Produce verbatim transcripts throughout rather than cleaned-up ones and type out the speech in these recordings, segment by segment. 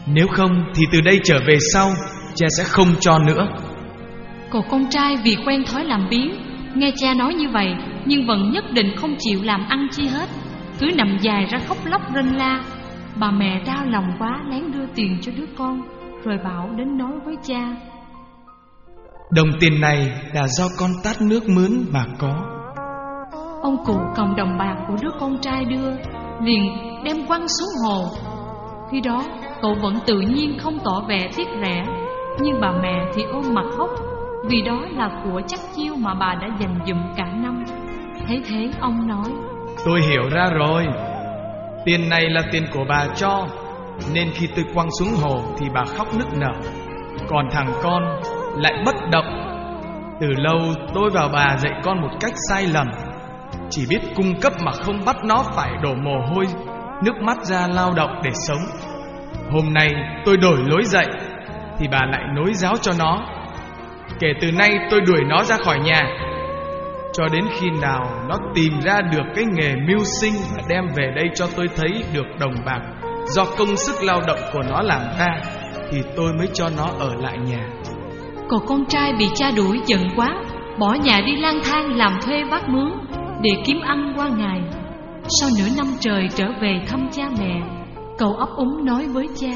Nếu không thì từ đây trở về sau cha sẽ không cho nữa. Cậu con trai vì quen thói làm biếng, nghe cha nói như vậy nhưng vẫn nhất định không chịu làm ăn chi hết, cứ nằm dài ra khóc lóc rên la. Bà mẹ đau lòng quá lén đưa tiền cho đứa con, rồi bảo đến nói với cha: Đồng tiền này là do con tát nước mướn mà có. Ông cụ cầm đồng bạc của đứa con trai đưa, liền đem quăng xuống hồ. Khi đó cậu vẫn tự nhiên không tỏ vẻ tiếc rẻ, nhưng bà mẹ thì ôm mặt khóc, vì đó là của chắc chiêu mà bà đã dành dụm cả năm. Thấy thế ông nói: Tôi hiểu ra rồi. Tiền này là tiền của bà cho, nên khi tôi quăng xuống hồ thì bà khóc nức nở, còn thằng con lại bất động. Từ lâu tôi và bà dạy con một cách sai lầm, chỉ biết cung cấp mà không bắt nó phải đổ mồ hôi nước mắt ra lao động để sống. Hôm nay tôi đổi lối dạy thì bà lại nối giáo cho nó. Kể từ nay tôi đuổi nó ra khỏi nhà, cho đến khi nào nó tìm ra được cái nghề mưu sinh và đem về đây cho tôi thấy được đồng bạc do công sức lao động của nó làm ra, thì tôi mới cho nó ở lại nhà. Cậu con trai bị cha đuổi giận quá, bỏ nhà đi lang thang làm thuê vác mướn để kiếm ăn qua ngày. Sau nửa năm trời trở về thăm cha mẹ, cậu ấp úng nói với cha: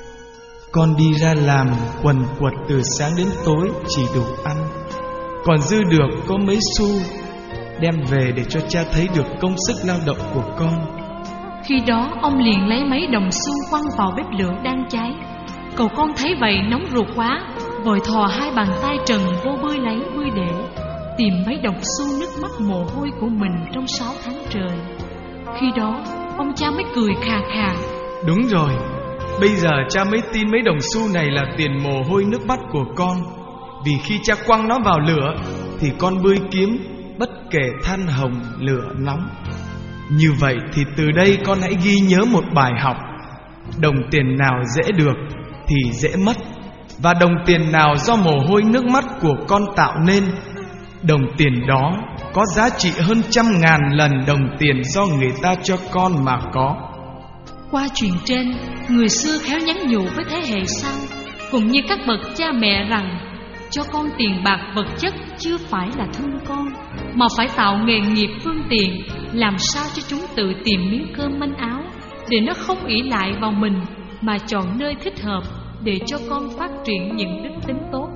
Con đi ra làm quần quật từ sáng đến tối chỉ đủ ăn, còn dư được có mấy xu, đem về để cho cha thấy được công sức lao động của con. Khi đó ông liền lấy mấy đồng xu quăng vào bếp lửa đang cháy. Cậu con thấy vậy nóng ruột quá, vội thò hai bàn tay trần vô bươi lấy bươi để, tìm mấy đồng xu nước mắt mồ hôi của mình trong sáu tháng trời. Khi đó ông cha mới cười khà khà: Đúng rồi, bây giờ cha mới tin mấy đồng xu này là tiền mồ hôi nước mắt của con. Vì khi cha quăng nó vào lửa thì con bươi kiếm, bất kể than hồng lửa nóng. Như vậy thì từ đây con hãy ghi nhớ một bài học: đồng tiền nào dễ được thì dễ mất, và đồng tiền nào do mồ hôi nước mắt của con tạo nên, đồng tiền đó có giá trị hơn trăm ngàn lần đồng tiền do người ta cho con mà có. Qua chuyện trên, người xưa khéo nhắn nhủ với thế hệ sau, cũng như các bậc cha mẹ rằng cho con tiền bạc vật chất chưa phải là thương con, mà phải tạo nghề nghiệp phương tiện, làm sao cho chúng tự tìm miếng cơm manh áo, để nó không ỷ lại vào mình, mà chọn nơi thích hợp để cho con phát triển những đức tính tốt.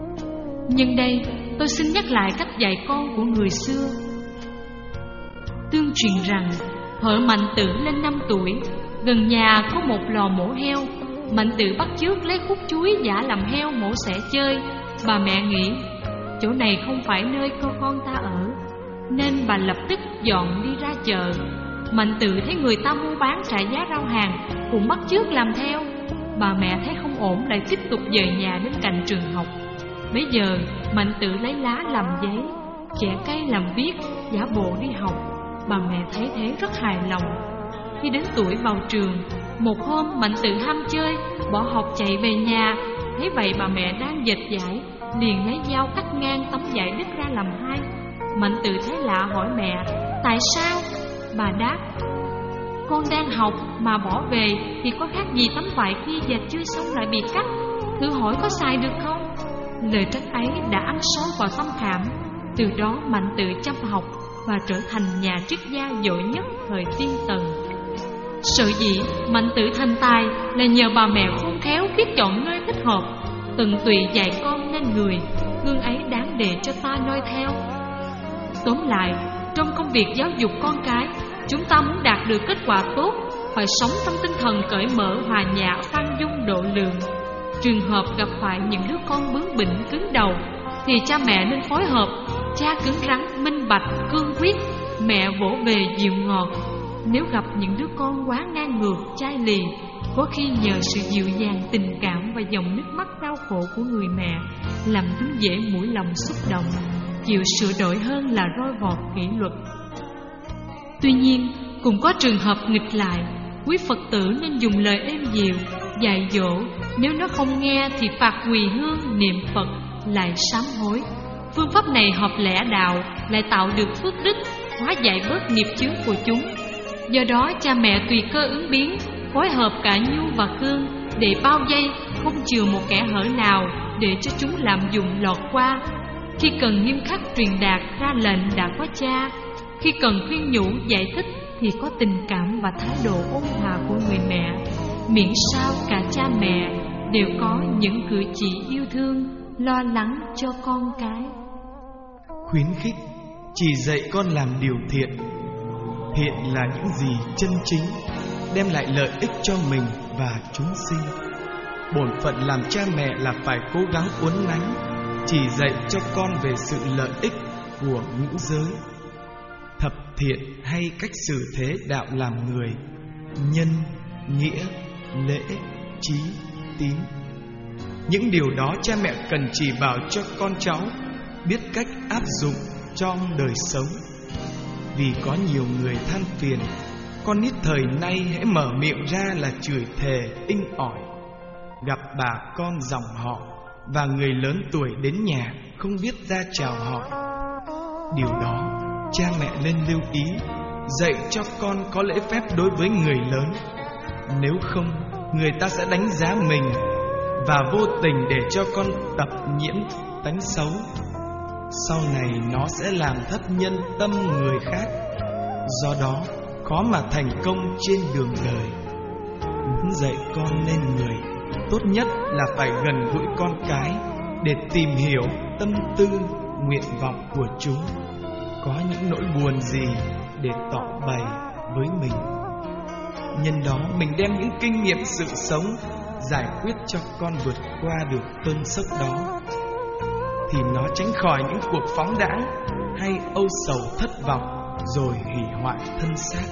Nhân đây tôi xin nhắc lại cách dạy con của người xưa. Tương truyền rằng thuở Mạnh Tử lên năm tuổi, gần nhà có một lò mổ heo. Mạnh Tử bắt chước lấy khúc chuối giả làm heo mổ xẻ chơi. Bà mẹ nghĩ chỗ này không phải nơi cô con ta ở, nên bà lập tức dọn đi ra chợ. Mạnh Tử thấy người ta mua bán trả giá rau hàng, cũng bắt chước làm theo. Bà mẹ thấy không ổn, lại tiếp tục dời nhà đến cạnh trường học. Bây giờ Mạnh Tử lấy lá làm giấy, chẻ cây làm viết, giả bộ đi học. Bà mẹ thấy thế rất hài lòng. Khi đến tuổi vào trường, một hôm Mạnh Tử ham chơi, bỏ học chạy về nhà. Thấy vậy bà mẹ đang dệt vải, liền lấy dao cắt ngang tấm vải đứt ra làm hai. Mạnh Tử thấy lạ hỏi mẹ: Tại sao? Bà đáp: Con đang học mà bỏ về thì có khác gì tấm vải kia dệt chưa xong lại bị cắt, thử hỏi có xài được không? Lời trách ấy đã ăn sâu vào tâm khảm. Từ đó Mạnh Tử chăm học và trở thành nhà triết gia giỏi nhất thời Tiên Tần. Sở dĩ Mạnh Tử thành tài là nhờ bà mẹ khôn khéo biết chọn nơi thích hợp, tận tụy dạy con nên người, gương ấy đáng để cho ta noi theo. Tóm lại, trong công việc giáo dục con cái, chúng ta muốn đạt được kết quả tốt, phải sống trong tinh thần cởi mở, hòa nhã, khoan dung, độ lượng. Trường hợp gặp phải những đứa con bướng bỉnh, cứng đầu, thì cha mẹ nên phối hợp. Cha cứng rắn, minh bạch, cương quyết, mẹ vỗ về dịu ngọt. Nếu gặp những đứa con quá ngang ngược, chai lì, có khi nhờ sự dịu dàng, tình cảm và dòng nước mắt đau khổ của người mẹ làm chúng dễ mũi lòng xúc động, chịu sửa đổi hơn là roi vọt kỷ luật. Tuy nhiên, cũng có trường hợp nghịch lại. Quý Phật tử nên dùng lời êm dịu, dạy dỗ. Nếu nó không nghe thì phạt quỳ hương, niệm Phật, lại sám hối. Phương pháp này hợp lẽ đạo, lại tạo được phước đức, hóa giải bớt nghiệp chướng của chúng. Do đó cha mẹ tùy cơ ứng biến, phối hợp cả nhu và cương, để bao vây, không chừa một kẽ hở nào để cho chúng lạm dụng lọt qua. Khi cần nghiêm khắc truyền đạt ra lệnh đã có cha, khi cần khuyên nhủ giải thích thì có tình cảm và thái độ ôn hòa của người mẹ. Miễn sao cả cha mẹ đều có những cử chỉ yêu thương, lo lắng cho con cái. Khuyến khích, chỉ dạy con làm điều thiện. Thiện là những gì chân chính, đem lại lợi ích cho mình và chúng sinh. Bổn phận làm cha mẹ là phải cố gắng uốn nắn, chỉ dạy cho con về sự lợi ích của ngũ giới, thập thiện hay cách xử thế đạo làm người, nhân, nghĩa, lễ, trí, tín. Những điều đó cha mẹ cần chỉ bảo cho con cháu biết cách áp dụng trong đời sống. Vì có nhiều người than phiền, con nít thời nay hễ mở miệng ra là chửi thề inh ỏi. Gặp bà con dòng họ và người lớn tuổi đến nhà không biết ra chào hỏi. Điều đó cha mẹ nên lưu ý, dạy cho con có lễ phép đối với người lớn. Nếu không, người ta sẽ đánh giá mình và vô tình để cho con tập nhiễm tánh xấu. Sau này nó sẽ làm thất nhân tâm người khác, do đó khó mà thành công trên đường đời. Muốn dạy con nên người, tốt nhất là phải gần gũi con cái để tìm hiểu tâm tư, nguyện vọng của chúng, có những nỗi buồn gì để tỏ bày với mình. Nhân đó mình đem những kinh nghiệm sự sống giải quyết cho con vượt qua được cơn sốc đó, thì nó tránh khỏi những cuộc phóng đãng hay âu sầu thất vọng rồi hủy hoại thân xác.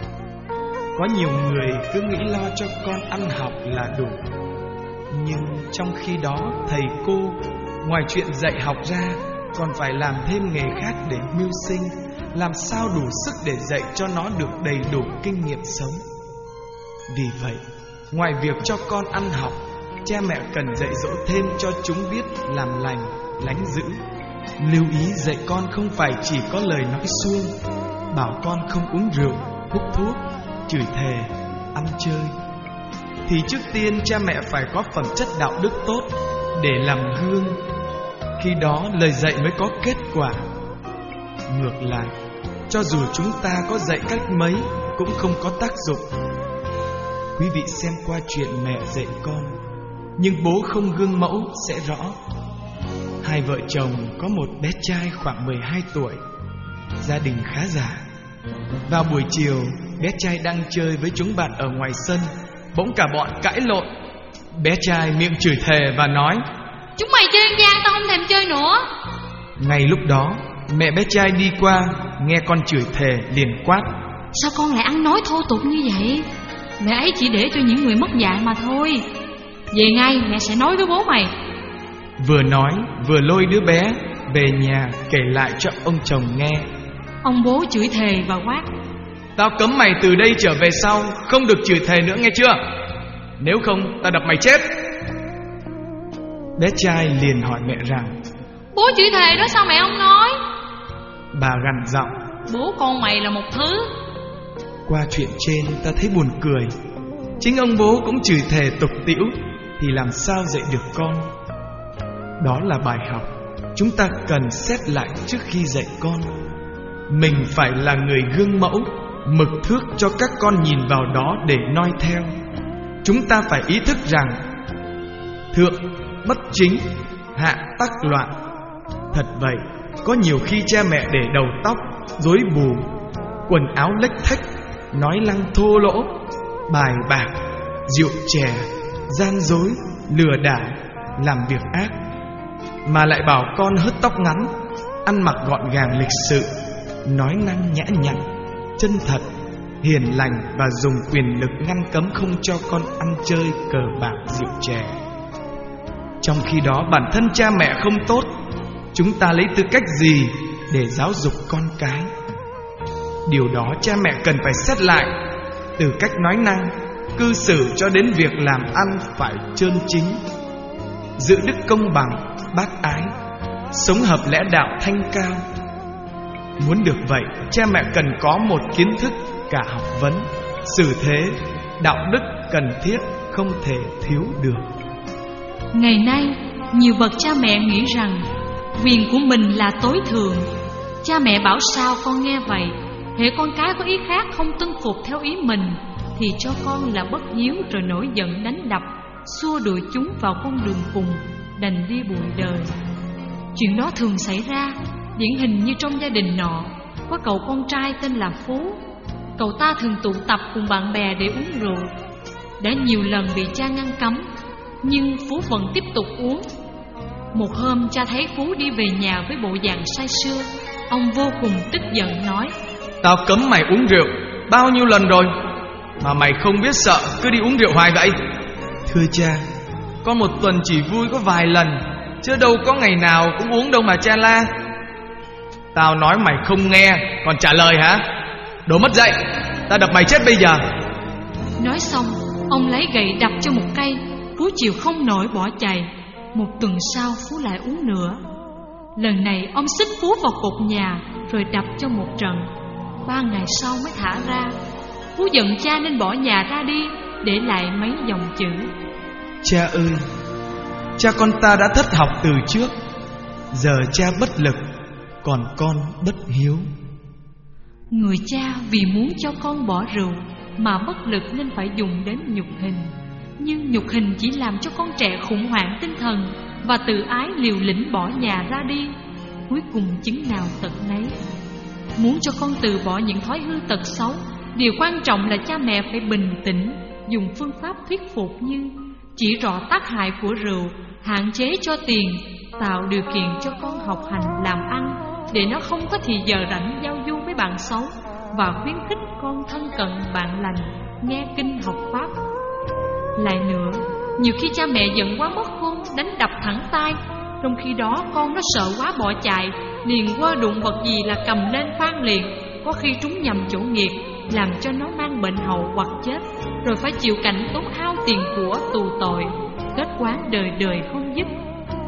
Có nhiều người cứ nghĩ lo cho con ăn học là đủ, nhưng trong khi đó thầy cô ngoài chuyện dạy học ra còn phải làm thêm nghề khác để mưu sinh, làm sao đủ sức để dạy cho nó được đầy đủ kinh nghiệm sống. Vì vậy, ngoài việc cho con ăn học, cha mẹ cần dạy dỗ thêm cho chúng biết làm lành, lánh dữ. Lưu ý dạy con không phải chỉ có lời nói suông, bảo con không uống rượu, hút thuốc, chửi thề, ăn chơi. Thì trước tiên cha mẹ phải có phẩm chất đạo đức tốt để làm gương. Khi đó lời dạy mới có kết quả. Ngược lại, cho dù chúng ta có dạy cách mấy cũng không có tác dụng. Quý vị xem qua chuyện mẹ dạy con, nhưng bố không gương mẫu sẽ rõ. Hai vợ chồng có một bé trai khoảng mười hai tuổi, gia đình khá giả. Vào buổi chiều, bé trai đang chơi với chúng bạn ở ngoài sân, bỗng cả bọn cãi lộn. Bé trai miệng chửi thề và nói: "Chúng mày chơi ăn gian, tao không thèm chơi nữa." Ngay lúc đó, mẹ bé trai đi qua, nghe con chửi thề liền quát: "Sao con lại ăn nói thô tục như vậy? Mẹ ấy chỉ để cho những người mất dạy mà thôi. Về ngay, mẹ sẽ nói với bố mày." Vừa nói vừa lôi đứa bé về nhà kể lại cho ông chồng nghe. Ông bố chửi thề và quát: "Tao cấm mày từ đây trở về sau không được chửi thề nữa nghe chưa? Nếu không tao đập mày chết." Bé trai liền hỏi mẹ rằng: "Bố chửi thề đó sao mẹ không nói?" Bà gằn giọng: "Bố con mày là một thứ." Qua chuyện trên ta thấy buồn cười. Chính ông bố cũng chửi thề tục tĩu, thì làm sao dạy được con? Đó là bài học chúng ta cần xét lại trước khi dạy con. Mình phải là người gương mẫu, mực thước cho các con nhìn vào đó để noi theo. Chúng ta phải ý thức rằng thượng bất chính, hạ tắc loạn. Thật vậy, có nhiều khi cha mẹ để đầu tóc rối bù, quần áo lếch thếch, nói năng thô lỗ, bài bạc, rượu chè, gian dối, lừa đảo, làm việc ác, mà lại bảo con hớt tóc ngắn, ăn mặc gọn gàng lịch sự, nói năng nhã nhặn, chân thật, hiền lành, và dùng quyền lực ngăn cấm không cho con ăn chơi cờ bạc rượu chè. Trong khi đó bản thân cha mẹ không tốt, chúng ta lấy tư cách gì để giáo dục con cái? Điều đó cha mẹ cần phải xét lại, từ cách nói năng, cư xử cho đến việc làm ăn phải trơn chính, giữ đức công bằng, bác ái, sống hợp lẽ đạo thanh cao. Muốn được vậy, cha mẹ cần có một kiến thức cả học vấn, xử thế đạo đức cần thiết không thể thiếu được. Ngày nay, nhiều bậc cha mẹ nghĩ rằng quyền của mình là tối thượng. Cha mẹ bảo sao con nghe vậy. Hễ con cái có ý khác không tuân phục theo ý mình thì cho con là bất hiếu, rồi nổi giận đánh đập, xua đuổi chúng vào con đường cùng, đành đi bụi đời. Chuyện đó thường xảy ra. Điển hình như trong gia đình nọ có cậu con trai tên là Phú. Cậu ta thường tụ tập cùng bạn bè để uống rượu. Đã nhiều lần bị cha ngăn cấm, nhưng Phú vẫn tiếp tục uống. Một hôm cha thấy Phú đi về nhà với bộ dạng say sưa. Ông vô cùng tức giận nói: Tao cấm mày uống rượu bao nhiêu lần rồi mà mày không biết sợ, cứ đi uống rượu hoài vậy. Thưa cha, con một tuần chỉ vui có vài lần, chứ đâu có ngày nào cũng uống đâu mà cha la. Tao nói mày không nghe, còn trả lời hả? Đồ mất dạy, tao đập mày chết bây giờ. Nói xong, ông lấy gậy đập cho một cây. Phú chịu không nổi bỏ chạy. Một tuần sau Phú lại uống nữa. Lần này ông xích Phú vào cột nhà rồi đập cho một trận. Ba ngày sau mới thả ra. Phú giận cha nên bỏ nhà ra đi, để lại mấy dòng chữ: Cha ơi, cha con ta đã thất học từ trước, giờ cha bất lực, còn con bất hiếu. Người cha vì muốn cho con bỏ rượu mà bất lực nên phải dùng đến nhục hình. Nhưng nhục hình chỉ làm cho con trẻ khủng hoảng tinh thần và tự ái liều lĩnh bỏ nhà ra đi. Cuối cùng chứng nào tật nấy. Muốn cho con từ bỏ những thói hư tật xấu, điều quan trọng là cha mẹ phải bình tĩnh, dùng phương pháp thuyết phục như chỉ rõ tác hại của rượu, hạn chế cho tiền, tạo điều kiện cho con học hành làm ăn để nó không có thì giờ rảnh giao du với bạn xấu, và khuyến khích con thân cận bạn lành, nghe kinh học pháp. Lại nữa, nhiều khi cha mẹ giận quá mất khôn, đánh đập thẳng tay. Trong khi đó con nó sợ quá bỏ chạy, liền quơ đụng vật gì là cầm lên phan liền. Có khi trúng nhầm chỗ nghiệt, làm cho nó mang bệnh hậu hoặc chết, rồi phải chịu cảnh tốn hao tiền của, tù tội, kết quán đời đời không dứt.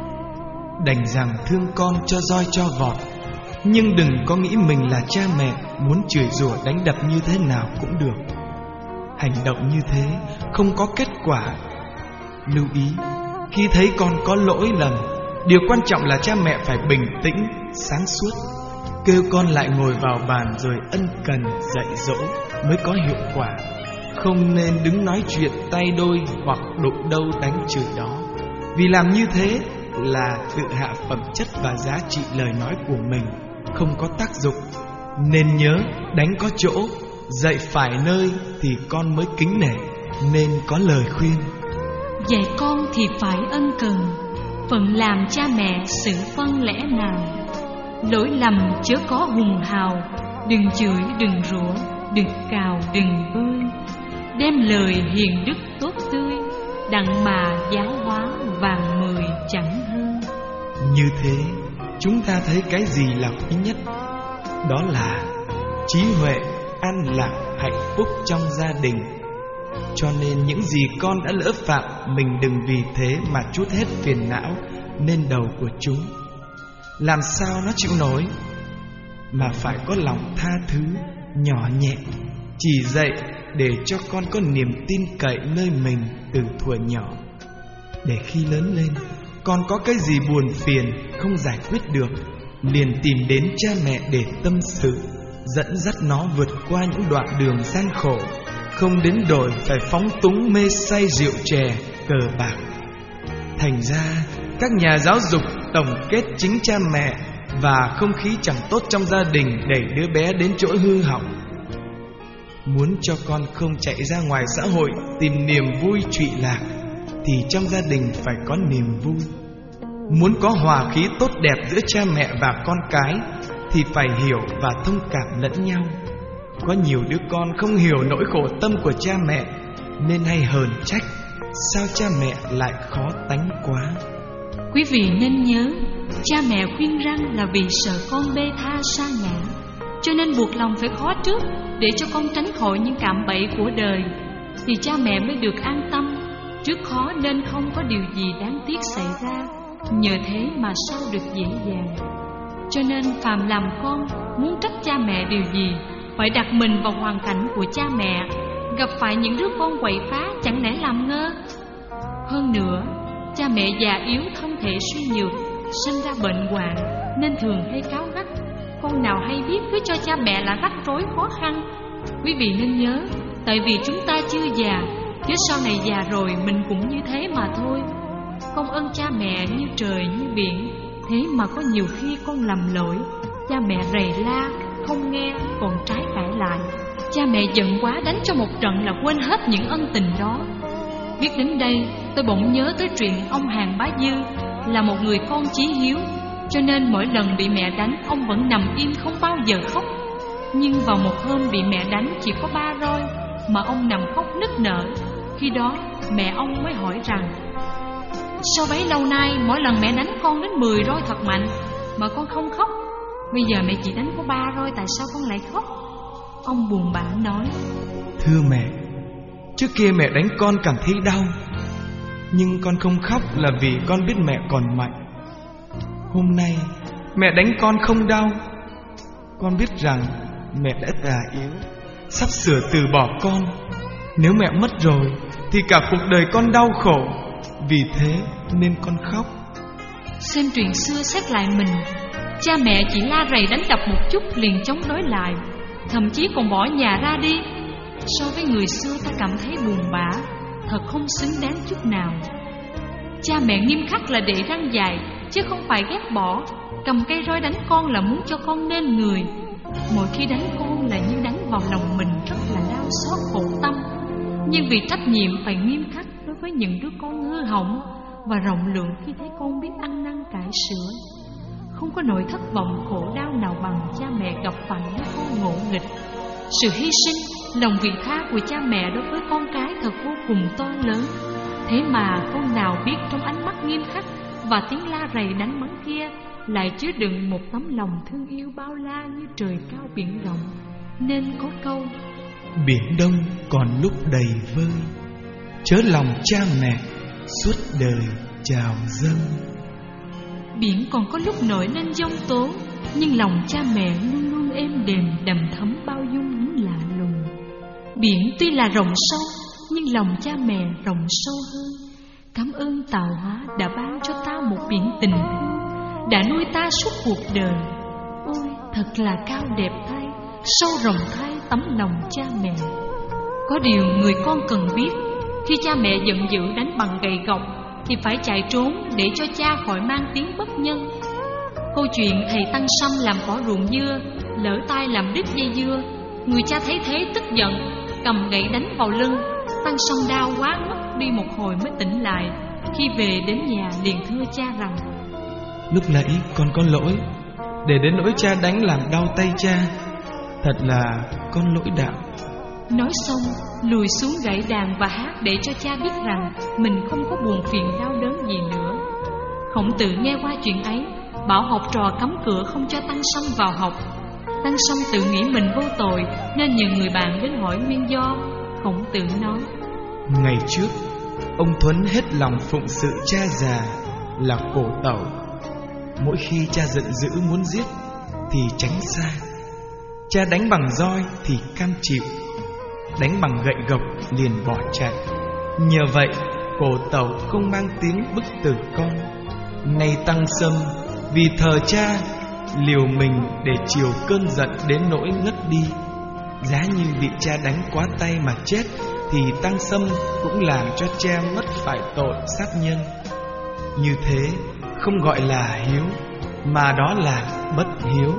Đành rằng thương con cho roi cho vọt, nhưng đừng có nghĩ mình là cha mẹ, muốn chửi rủa đánh đập như thế nào cũng được. Hành động như thế không có kết quả. Lưu ý, khi thấy con có lỗi lầm, điều quan trọng là cha mẹ phải bình tĩnh, sáng suốt, kêu con lại ngồi vào bàn rồi ân cần dạy dỗ mới có hiệu quả. Không nên đứng nói chuyện tay đôi hoặc đụng đâu đánh chửi đó, vì làm như thế là tự hạ phẩm chất và giá trị lời nói của mình, không có tác dụng. Nên nhớ, đánh có chỗ, dạy phải nơi thì con mới kính nể, nên có lời khuyên: dạy con thì phải ân cần, phận làm cha mẹ xử phân lẽ nào. Lỗi lầm chớ có hùng hào, đừng chửi đừng rủa, đừng cào đừng bơi. Đem lời hiền đức tốt tươi, đặng mà giáo hóa vàng mười chẳng hơn. Như thế chúng ta thấy cái gì là quý nhất? Đó là trí huệ, an lạc, hạnh phúc trong gia đình. Cho nên những gì con đã lỡ phạm, mình đừng vì thế mà trút hết phiền não lên đầu của chúng. Làm sao nó chịu nổi? Mà phải có lòng tha thứ, nhỏ nhẹ, chỉ dạy để cho con có niềm tin cậy nơi mình từ thuở nhỏ, để khi lớn lên con có cái gì buồn phiền không giải quyết được, liền tìm đến cha mẹ để tâm sự, dẫn dắt nó vượt qua những đoạn đường gian khổ, không đến đổi phải phóng túng mê say rượu chè, cờ bạc. Thành ra các nhà giáo dục tổng kết chính cha mẹ và không khí chẳng tốt trong gia đình đẩy đứa bé đến chỗ hư hỏng. Muốn cho con không chạy ra ngoài xã hội tìm niềm vui trụy lạc, thì trong gia đình phải có niềm vui. Muốn có hòa khí tốt đẹp giữa cha mẹ và con cái, thì phải hiểu và thông cảm lẫn nhau. Có nhiều đứa con không hiểu nỗi khổ tâm của cha mẹ, nên hay hờn trách sao cha mẹ lại khó tánh quá. Quý vị nên nhớ, cha mẹ khuyên răn là vì sợ con bê tha sa ngã, cho nên buộc lòng phải khó trước, để cho con tránh khỏi những cạm bẫy của đời, thì cha mẹ mới được an tâm. Trước khó nên không có điều gì đáng tiếc xảy ra, nhờ thế mà sau được dễ dàng. Cho nên phàm làm con muốn trách cha mẹ điều gì, phải đặt mình vào hoàn cảnh của cha mẹ, gặp phải những đứa con quậy phá chẳng lẽ làm ngơ. Hơn nữa, cha mẹ già yếu, thân thể suy nhược, sinh ra bệnh hoạn nên thường hay cáu gắt. Con nào hay biết cứ cho cha mẹ là rắc rối khó khăn. Quý vị nên nhớ, tại vì chúng ta chưa già, chứ sau này già rồi mình cũng như thế mà thôi. Con ơn cha mẹ như trời như biển, thế mà có nhiều khi con lầm lỗi, cha mẹ rầy la không nghe còn trái cãi lại. Cha mẹ giận quá đánh cho một trận là quên hết những ân tình đó. Biết đến đây, tôi bỗng nhớ tới chuyện ông Hàn Bá Dư là một người con chí hiếu, cho nên mỗi lần bị mẹ đánh, ông vẫn nằm im không bao giờ khóc. Nhưng vào một hôm bị mẹ đánh chỉ có ba roi mà ông nằm khóc nức nở. Khi đó mẹ ông mới hỏi rằng: sao bấy lâu nay mỗi lần mẹ đánh con đến mười roi thật mạnh mà con không khóc? Bây giờ mẹ chỉ đánh có ba roi, tại sao con lại khóc? Ông buồn bã nói: thưa mẹ, trước kia mẹ đánh con cảm thấy đau, nhưng con không khóc là vì con biết mẹ còn mạnh. Hôm nay mẹ đánh con không đau, con biết rằng mẹ đã già yếu, sắp sửa từ bỏ con. Nếu mẹ mất rồi thì cả cuộc đời con đau khổ, vì thế nên con khóc. Xem chuyện xưa xét lại mình, cha mẹ chỉ la rầy đánh đập một chút liền chống đối lại, thậm chí còn bỏ nhà ra đi. So với người xưa ta cảm thấy buồn bã, thật không xứng đáng chút nào. Cha mẹ nghiêm khắc là để răng dài, chứ không phải ghét bỏ. Cầm cây roi đánh con là muốn cho con nên người. Mỗi khi đánh con là như đánh vào lòng mình, rất là đau xót khổ tâm. Nhưng vì trách nhiệm phải nghiêm khắc đối với những đứa con hư hỏng, và rộng lượng khi thấy con biết ăn năn cải sửa. Không có nỗi thất vọng khổ đau nào bằng cha mẹ gặp phải đứa con ngộ nghịch. Sự hy sinh, lòng vị tha của cha mẹ đối với con cái thật vô cùng to lớn. Thế mà con nào biết trong ánh mắt nghiêm khắc và tiếng la rầy đánh mắng kia lại chứa đựng một tấm lòng thương yêu bao la như trời cao biển rộng. Nên có câu: biển đông còn lúc đầy vơi, chớ lòng cha mẹ suốt đời trào dâng. Biển còn có lúc nổi lên giông tố, nhưng lòng cha mẹ luôn luôn êm đềm, đầm thấm bao dung những lạ lùng. Biển tuy là rộng sâu, nhưng lòng cha mẹ rộng sâu hơn. Cảm ơn tạo hóa đã ban cho ta một biển tình thương, đã nuôi ta suốt cuộc đời. Ôi, thật là cao đẹp thay, sâu rộng thay tấm lòng cha mẹ. Có điều người con cần biết, khi cha mẹ giận dữ đánh bằng gậy gộc thì phải chạy trốn để cho cha khỏi mang tiếng bất nhân. Câu chuyện thầy Tăng Sâm làm cỏ ruộng dưa, lỡ tay làm đứt dây dưa. Người cha thấy thế tức giận, cầm gậy đánh vào lưng. Tăng Sâm đau quá mất đi một hồi mới tỉnh lại. Khi về đến nhà liền thưa cha rằng: lúc nãy con có lỗi, để đến nỗi cha đánh làm đau tay cha, thật là con lỗi đạo. Nói xong lùi xuống gãy đàn và hát để cho cha biết rằng mình không có buồn phiền đau đớn gì nữa. Khổng Tử nghe qua chuyện ấy, bảo học trò cấm cửa không cho Tăng Sâm vào học. Tăng Sâm tự nghĩ mình vô tội nên nhờ người bạn đến hỏi nguyên do. Khổng Tử nói: ngày trước ông Thuấn hết lòng phụng sự cha già là Cổ Tẩu. Mỗi khi cha giận dữ muốn giết thì tránh xa, cha đánh bằng roi thì cam chịu, đánh bằng gậy gộc liền bỏ chạy. Nhờ vậy Cổ Tẩu không mang tiếng bức tử con. Nay Tăng Sâm vì thờ cha liều mình để chiều cơn giận đến nỗi ngất đi. Giá như bị cha đánh quá tay mà chết thì Tăng Sâm cũng làm cho cha mất phải tội sát nhân. Như thế không gọi là hiếu, mà đó là bất hiếu.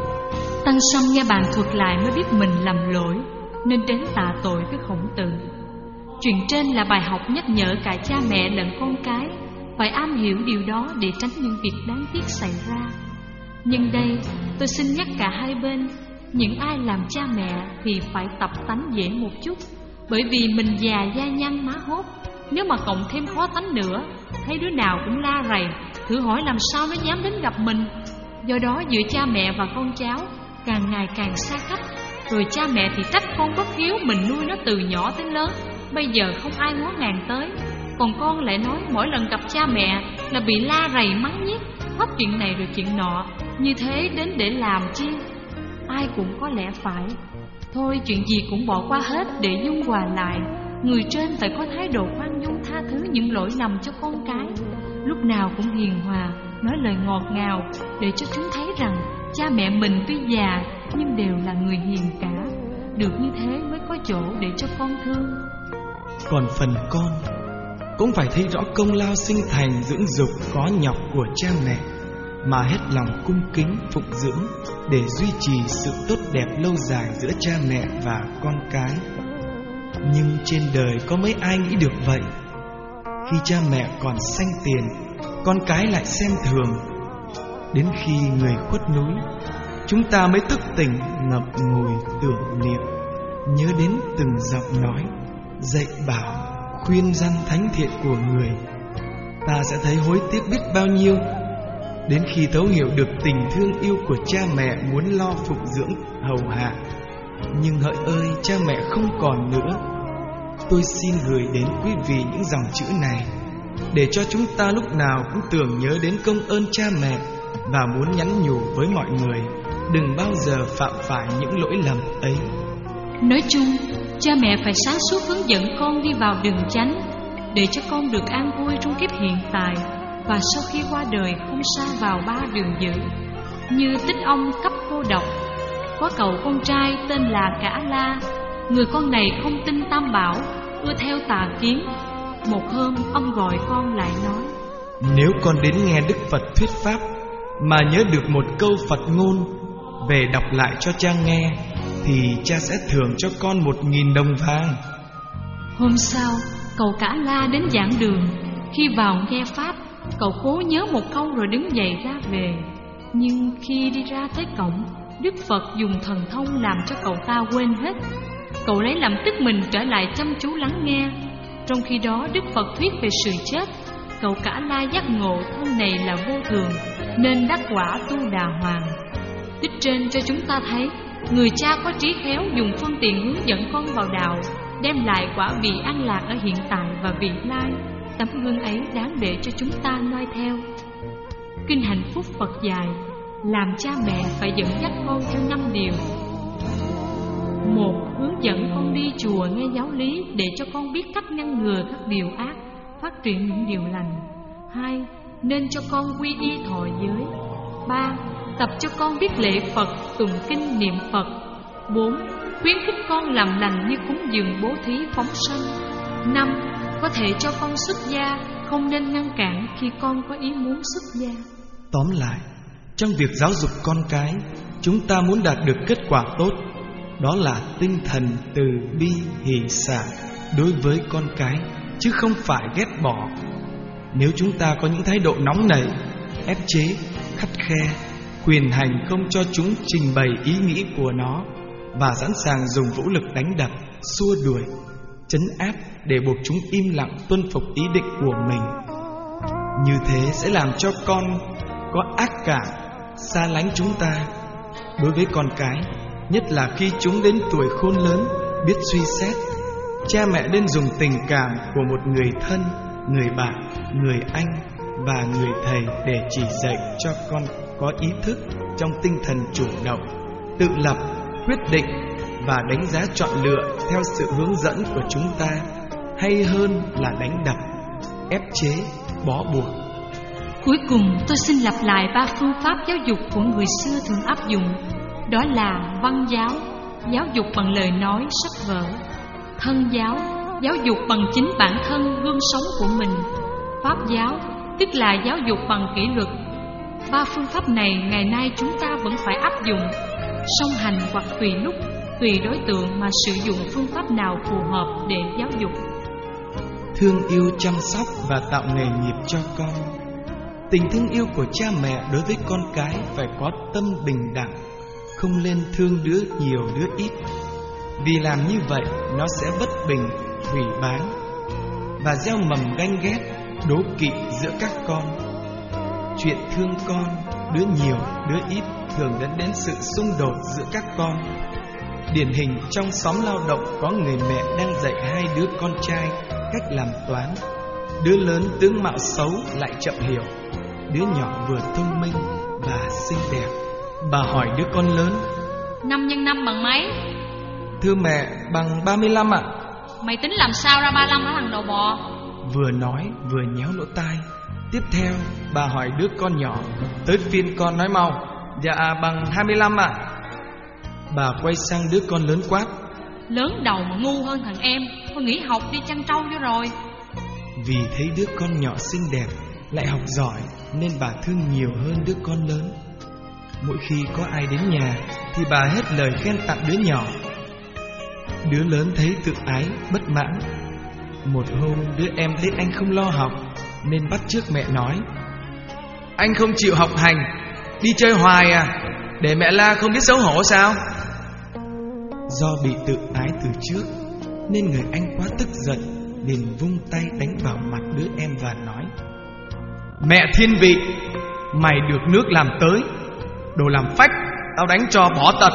Tăng Sâm nghe bạn thuật lại mới biết mình lầm lỗi, nên đến tạ tội với Khổng Tử. Chuyện trên là bài học nhắc nhở cả cha mẹ lẫn con cái phải am hiểu điều đó để tránh những việc đáng tiếc xảy ra. Nhưng đây tôi xin nhắc cả hai bên, những ai làm cha mẹ thì phải tập tánh dễ một chút, bởi vì mình già da nhăn má hốt. Nếu mà cộng thêm khó tánh nữa, thấy đứa nào cũng la rầy, thử hỏi làm sao nó dám đến gặp mình. Do đó giữa cha mẹ và con cháu càng ngày càng xa cách. Rồi cha mẹ thì trách con bất hiếu, mình nuôi nó từ nhỏ tới lớn, bây giờ không ai ngó ngàng tới. Còn con lại nói mỗi lần gặp cha mẹ là bị la rầy mắng nhiếc, hết chuyện này rồi chuyện nọ. Như thế đến để làm chi? Ai cũng có lẽ phải. Thôi chuyện gì cũng bỏ qua hết để dung hòa lại. Người trên phải có thái độ khoan dung tha thứ những lỗi lầm cho con cái, lúc nào cũng hiền hòa, nói lời ngọt ngào, để cho chúng thấy rằng cha mẹ mình tuy già nhưng đều là người hiền cả. Được như thế mới có chỗ để cho con thương. Còn phần con cũng phải thấy rõ công lao sinh thành dưỡng dục khó nhọc của cha mẹ, mà hết lòng cung kính phụng dưỡng để duy trì sự tốt đẹp lâu dài giữa cha mẹ và con cái. Nhưng trên đời có mấy ai nghĩ được vậy? Khi cha mẹ còn sanh tiền, con cái lại xem thường. Đến khi người khuất núi, chúng ta mới thức tỉnh, ngậm ngùi tưởng niệm, nhớ đến từng giọng nói dạy bảo, khuyên răn thánh thiện của người. Ta sẽ thấy hối tiếc biết bao nhiêu. Đến khi thấu hiểu được tình thương yêu của cha mẹ muốn lo phụng dưỡng hầu hạ, nhưng hỡi ơi, cha mẹ không còn nữa. Tôi xin gửi đến quý vị những dòng chữ này, để cho chúng ta lúc nào cũng tưởng nhớ đến công ơn cha mẹ, và muốn nhắn nhủ với mọi người đừng bao giờ phạm phải những lỗi lầm ấy. Nói chung, cha mẹ phải sáng suốt hướng dẫn con đi vào đường chánh, để cho con được an vui trong kiếp hiện tại, và sau khi qua đời không sa vào ba đường dữ. Như Tích Ông cấp cô độc, có cậu con trai tên là Cả La. Người con này không tin Tam Bảo, ưa theo tà kiến. Một hôm ông gọi con lại nói: nếu con đến nghe Đức Phật thuyết pháp mà nhớ được một câu Phật ngôn, về đọc lại cho cha nghe, thì cha sẽ thưởng cho con một nghìn đồng vàng. Hôm sau, cậu Cả La đến giảng đường. Khi vào nghe pháp, cậu cố nhớ một câu rồi đứng dậy ra về. Nhưng khi đi ra tới cổng, Đức Phật dùng thần thông làm cho cậu ta quên hết. Cậu lấy làm tức mình trở lại chăm chú lắng nghe. Trong khi đó Đức Phật thuyết về sự chết. Cậu Cả La giác ngộ thân này là vô thường, nên đắc quả Tu Đà Hoàng. Tích trên cho chúng ta thấy, người cha có trí khéo dùng phương tiện hướng dẫn con vào đạo, đem lại quả vị an lạc ở hiện tại và vị lai. Tấm gương ấy đáng để cho chúng ta noi theo. Kinh Hạnh Phúc Phật dạy, làm cha mẹ phải dẫn dắt con theo năm điều. Một, hướng dẫn con đi chùa nghe giáo lý, để cho con biết cách ngăn ngừa các điều ác, phát triển những điều lành. Hai, nên cho con quy y thọ giới. Ba, tập cho con biết lễ Phật, tụng kinh niệm Phật. Bốn, khuyến khích con làm lành như cúng dường, bố thí, phóng sanh. Năm, có thể cho con xuất gia, không nên ngăn cản khi con có ý muốn xuất gia. Tóm lại, trong việc giáo dục con cái, chúng ta muốn đạt được kết quả tốt, đó là tinh thần từ bi hỷ xả đối với con cái, chứ không phải ghét bỏ. Nếu chúng ta có những thái độ nóng nảy, ép chế, khắt khe, quyền hành không cho chúng trình bày ý nghĩ của nó, và sẵn sàng dùng vũ lực đánh đập, xua đuổi, trấn áp để buộc chúng im lặng tuân phục ý định của mình, như thế sẽ làm cho con có ác cảm, xa lánh chúng ta. Đối với con cái, nhất là khi chúng đến tuổi khôn lớn, biết suy xét, cha mẹ nên dùng tình cảm của một người thân, người bạn, người anh và người thầy để chỉ dạy cho con có ý thức trong tinh thần chủ động, tự lập, quyết định và đánh giá chọn lựa theo sự hướng dẫn của chúng ta, hay hơn là đánh đập, ép chế, bó buộc. Cuối cùng tôi xin lặp lại ba phương pháp giáo dục của người xưa thường áp dụng. Đó là văn giáo, giáo dục bằng lời nói, sách vở; thân giáo, giáo dục bằng chính bản thân, gương sống của mình; pháp giáo, tức là giáo dục bằng kỷ luật. Ba phương pháp này ngày nay chúng ta vẫn phải áp dụng, song hành hoặc tùy lúc, tùy đối tượng mà sử dụng phương pháp nào phù hợp để giáo dục. Thương yêu, chăm sóc và tạo nghề nghiệp cho con. Tình thương yêu của cha mẹ đối với con cái phải có tâm bình đẳng, không lên thương đứa nhiều đứa ít, vì làm như vậy nó sẽ bất bình, hủy báng và gieo mầm ganh ghét, đố kỵ giữa các con. Chuyện thương con, đứa nhiều đứa ít thường dẫn đến sự xung đột giữa các con. Điển hình trong xóm lao động có người mẹ đang dạy hai đứa con trai cách làm toán. Đứa lớn tướng mạo xấu lại chậm hiểu, đứa nhỏ vừa thông minh và xinh đẹp. Bà hỏi đứa con lớn: năm nhân năm bằng mấy? Thưa mẹ, bằng ba mươi lăm ạ. Mày tính làm sao ra ba mươi lăm hả thằng đầu bò? Vừa nói vừa nhéo lỗ tai. Tiếp theo bà hỏi đứa con nhỏ. Tới phiên con nói mau. Dạ bằng hai mươi lăm ạ. Bà quay sang đứa con lớn quát. Lớn đầu mà ngu hơn thằng em, thôi nghỉ học đi chăn trâu cho rồi. Vì thấy đứa con nhỏ xinh đẹp lại học giỏi nên bà thương nhiều hơn đứa con lớn. Mỗi khi có ai đến nhà thì bà hết lời khen tặng đứa nhỏ. Đứa lớn thấy tự ái, bất mãn. Một hôm đứa em thấy anh không lo học nên bắt chước mẹ nói. Anh không chịu học hành, đi chơi hoài à, để mẹ la không biết xấu hổ sao? Do bị tự ái từ trước nên người anh quá tức giận, liền vung tay đánh vào mặt đứa em và nói. Mẹ thiên vị, mày được nước làm tới, đồ làm phách, tao đánh cho bỏ tật.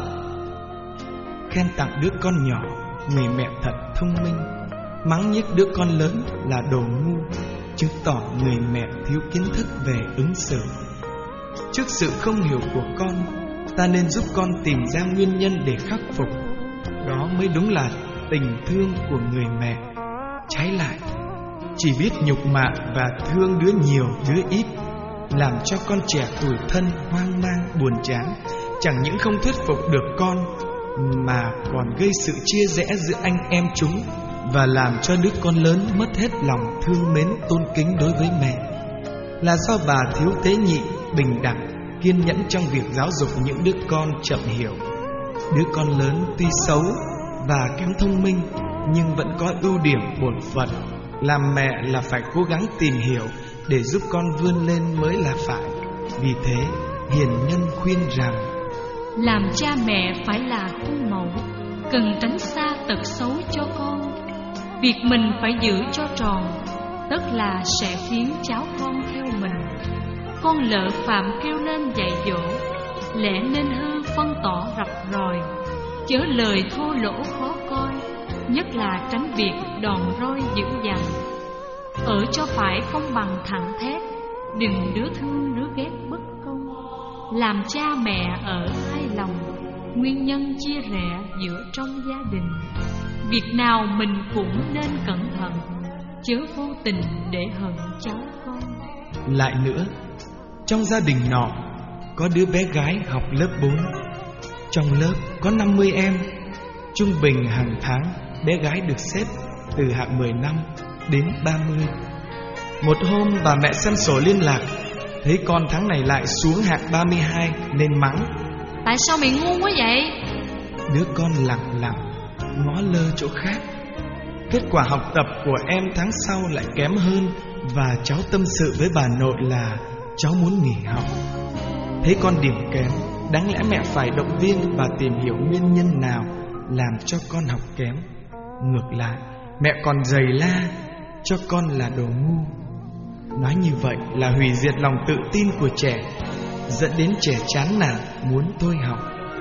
Khen tặng đứa con nhỏ, người mẹ thật thông minh. Mắng nhiếc đứa con lớn là đồ ngu, chứng tỏ người mẹ thiếu kiến thức về ứng xử. Trước sự không hiểu của con, ta nên giúp con tìm ra nguyên nhân để khắc phục. Đó mới đúng là tình thương của người mẹ. Trái lại, chỉ biết nhục mạ và thương đứa nhiều đứa ít, làm cho con trẻ tủi thân, hoang mang, buồn chán, chẳng những không thuyết phục được con mà còn gây sự chia rẽ giữa anh em chúng, và làm cho đứa con lớn mất hết lòng thương mến tôn kính đối với mẹ. Là do bà thiếu tế nhị, bình đẳng, kiên nhẫn trong việc giáo dục những đứa con chậm hiểu. Đứa con lớn tuy xấu và kém thông minh nhưng vẫn có ưu điểm bổn phận. Làm mẹ là phải cố gắng tìm hiểu để giúp con vươn lên mới là phải. Vì thế hiền nhân khuyên rằng làm cha mẹ phải là khuôn mẫu, cần tránh xa tật xấu cho con. Việc mình phải giữ cho tròn, tức là sẽ khiến cháu con theo mình. Con lỡ phạm kêu lên dạy dỗ, lẽ nên hư phân tỏ rạch ròi, chớ lời thô lỗ khó coi, nhất là tránh việc đòn roi dữ dằn. Ở cho phải công bằng thẳng thét, đừng đứa thương đứa ghét bất công. Làm cha mẹ ở hai lòng, nguyên nhân chia rẽ giữa trong gia đình. Việc nào mình cũng nên cẩn thận, chớ vô tình để hận cháu con. Lại nữa, trong gia đình nọ có đứa bé gái học lớp bốn. Trong lớp có năm mươi em. Trung bình hàng tháng bé gái được xếp từ hạng mười lăm đến ba mươi. Một hôm bà mẹ xem sổ liên lạc, thấy con tháng này lại xuống hạng ba mươi hai nên mắng. Tại sao mày ngu quá vậy? Đứa con lặng lặng ngó lơ chỗ khác. Kết quả học tập của em tháng sau lại kém hơn, và cháu tâm sự với bà nội là cháu muốn nghỉ học. Thấy con điểm kém, đáng lẽ mẹ phải động viên và tìm hiểu nguyên nhân nào làm cho con học kém. Ngược lại, mẹ còn giày la cho con là đồ ngu. Nói như vậy là hủy diệt lòng tự tin của trẻ, dẫn đến trẻ chán nản muốn thôi học.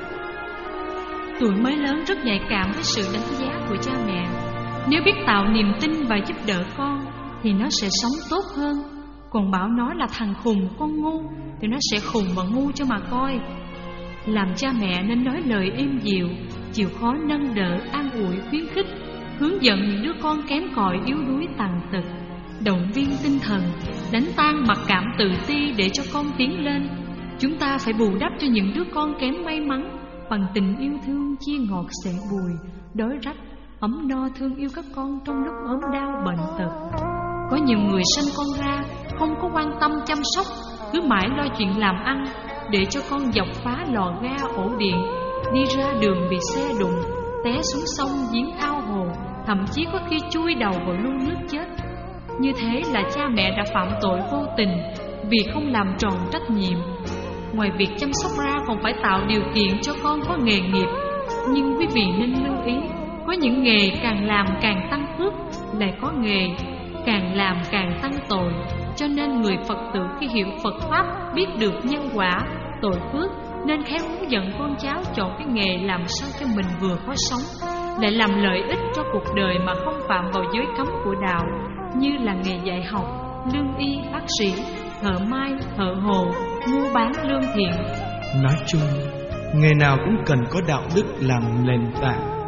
Tuổi mới lớn rất nhạy cảm với sự đánh giá của cha mẹ. Nếu biết tạo niềm tin và giúp đỡ con thì nó sẽ sống tốt hơn. Còn bảo nó là thằng khùng, con ngu thì nó sẽ khùng và ngu cho mà coi. Làm cha mẹ nên nói lời êm dịu, chịu khó nâng đỡ, an ủi, khuyến khích, hướng dẫn những đứa con kém cỏi, yếu đuối, tàn tật, động viên tinh thần, đánh tan mặc cảm tự ti để cho con tiến lên. Chúng ta phải bù đắp cho những đứa con kém may mắn bằng tình yêu thương, chia ngọt sẻ bùi, đói rách, ấm no thương yêu các con trong lúc ốm đau bệnh tật. Có nhiều người sanh con ra không có quan tâm chăm sóc, cứ mãi lo chuyện làm ăn, để cho con dọc phá lò ga ổ điện, đi ra đường bị xe đụng, té xuống sông giếng ao hồ, thậm chí có khi chui đầu vào lu nước chết. Như thế là cha mẹ đã phạm tội vô tình vì không làm tròn trách nhiệm. Ngoài việc chăm sóc ra còn phải tạo điều kiện cho con có nghề nghiệp. Nhưng quý vị nên lưu ý, có những nghề càng làm càng tăng phước, lại có nghề càng làm càng tăng tội. Cho nên người Phật tử khi hiểu Phật Pháp, biết được nhân quả, tội phước, nên khéo hướng dẫn con cháu chọn cái nghề làm sao cho mình vừa có sống, lại làm lợi ích cho cuộc đời mà không phạm vào giới cấm của đạo, như là nghề dạy học, lương y, bác sĩ, thợ may, thợ hồ, mua bán lương thiện. Nói chung, nghề nào cũng cần có đạo đức làm nền tảng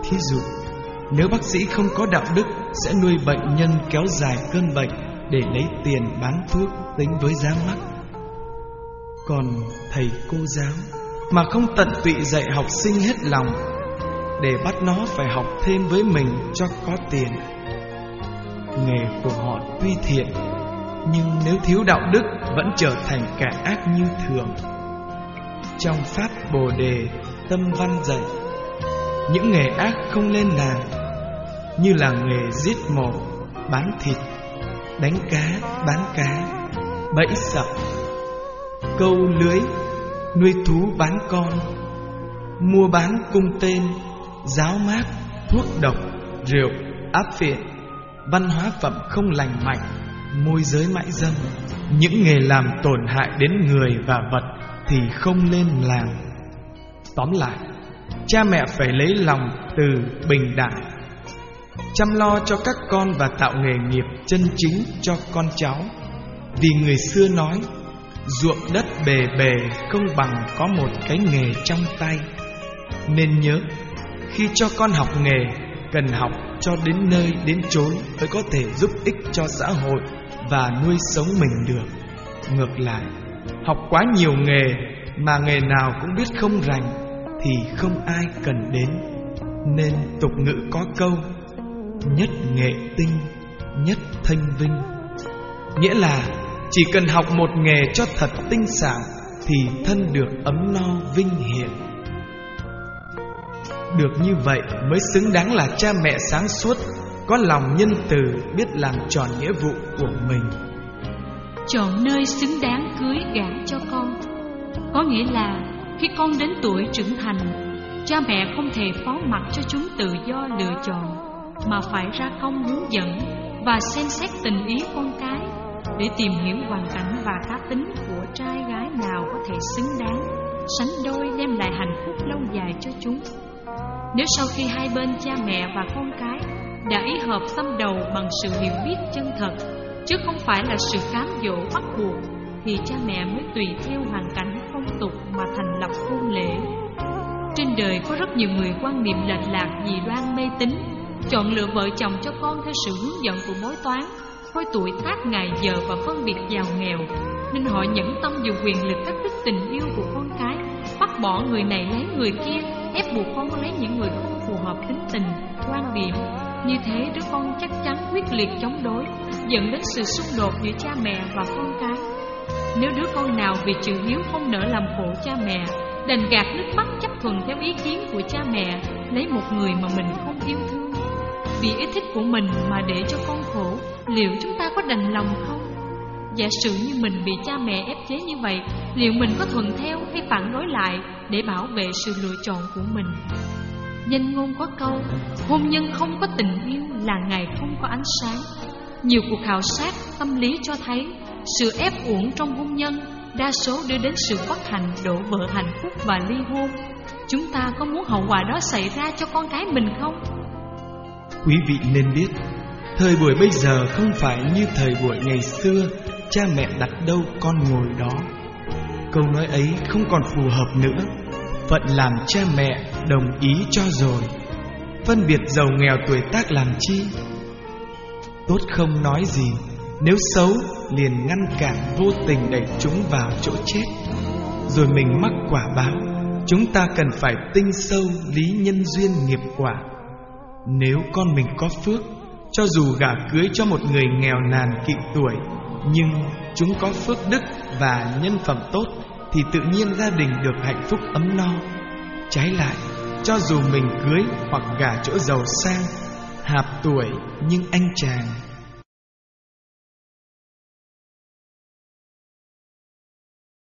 Thí dụ, nếu bác sĩ không có đạo đức sẽ nuôi bệnh nhân kéo dài cơn bệnh để lấy tiền bán thuốc tính với giá mắc. Còn thầy cô giáo mà không tận tụy dạy học sinh hết lòng để bắt nó phải học thêm với mình cho có tiền, nghề của họ tuy thiện, nhưng nếu thiếu đạo đức vẫn trở thành kẻ ác như thường. Trong Pháp Bồ Đề Tâm Văn dạy, những nghề ác không lên làm, như là nghề giết mổ, bán thịt, đánh cá, bán cá, bẫy sập, câu lưới, nuôi thú bán con, mua bán cung tên, giáo mát, thuốc độc, rượu, áp phiện, văn hóa phẩm không lành mạnh, môi giới mại dâm. Những nghề làm tổn hại đến người và vật thì không nên làm. Tóm lại, cha mẹ phải lấy lòng từ bình đẳng, chăm lo cho các con và tạo nghề nghiệp chân chính cho con cháu. Vì người xưa nói, ruộng đất bề bề không bằng có một cái nghề trong tay. Nên nhớ, khi cho con học nghề, cần học cho đến nơi đến chốn mới có thể giúp ích cho xã hội và nuôi sống mình được. Ngược lại, học quá nhiều nghề mà nghề nào cũng biết không rành thì không ai cần đến. Nên tục ngữ có câu, nhất nghệ tinh, nhất thanh vinh, nghĩa là chỉ cần học một nghề cho thật tinh xảo thì thân được ấm no vinh hiển. Được như vậy mới xứng đáng là cha mẹ sáng suốt, có lòng nhân từ, biết làm tròn nghĩa vụ của mình. Chọn nơi xứng đáng cưới gả cho con, có nghĩa là khi con đến tuổi trưởng thành, cha mẹ không thể phó mặc cho chúng tự do lựa chọn, mà phải ra công hướng dẫn và xem xét tình ý con cái để tìm hiểu hoàn cảnh và cá tính của trai gái nào có thể xứng đáng, sánh đôi đem lại hạnh phúc lâu dài cho chúng. Nếu sau khi hai bên cha mẹ và con cái đã ý hợp tâm đầu bằng sự hiểu biết chân thật, chứ không phải là sự cám dỗ bắt buộc, thì cha mẹ mới tùy theo hoàn cảnh phong tục mà thành lập hôn lễ. Trên đời có rất nhiều người quan niệm lệch lạc, dị đoan, mê tín, chọn lựa vợ chồng cho con theo sự hướng dẫn của bói toán, coi tuổi tác, ngày giờ và phân biệt giàu nghèo, nên họ nhẫn tâm dùng quyền lực cắt đứt tình yêu của con cái, bắt bỏ người này lấy người kia, ép buộc con lấy những người không phù hợp tính tình, quan điểm. Như thế đứa con chắc chắn quyết liệt chống đối, dẫn đến sự xung đột giữa cha mẹ và con cái. Nếu đứa con nào vì chữ hiếu không nỡ làm khổ cha mẹ, đành gạt nước mắt chấp thuận theo ý kiến của cha mẹ, lấy một người mà mình không yêu thương, vì ý thích của mình mà để cho con khổ, liệu chúng ta có đành lòng không? Giả sử như mình bị cha mẹ ép chế như vậy, liệu mình có thuận theo hay phản đối lại để bảo vệ sự lựa chọn của mình? Danh ngôn có câu, hôn nhân không có tình yêu là ngày không có ánh sáng. Nhiều cuộc khảo sát tâm lý cho thấy, sự ép uổng trong hôn nhân đa số đưa đến sự bất hạnh, đổ vỡ hạnh phúc và ly hôn. Chúng ta có muốn hậu quả đó xảy ra cho con cái mình không? Quý vị nên biết, thời buổi bây giờ không phải như thời buổi ngày xưa, cha mẹ đặt đâu con ngồi đó. Câu nói ấy không còn phù hợp nữa. Phận làm cha mẹ đồng ý cho rồi, phân biệt giàu nghèo tuổi tác làm chi. Tốt không nói gì, nếu xấu liền ngăn cản, vô tình đẩy chúng vào chỗ chết, rồi mình mắc quả báo. Chúng ta cần phải tinh sâu lý nhân duyên nghiệp quả. Nếu con mình có phước, cho dù gả cưới cho một người nghèo nàn kỵ tuổi, nhưng chúng có phước đức và nhân phẩm tốt, thì tự nhiên gia đình được hạnh phúc ấm no. Trái lại, cho dù mình cưới hoặc gả chỗ giàu sang, hạp tuổi nhưng anh chàng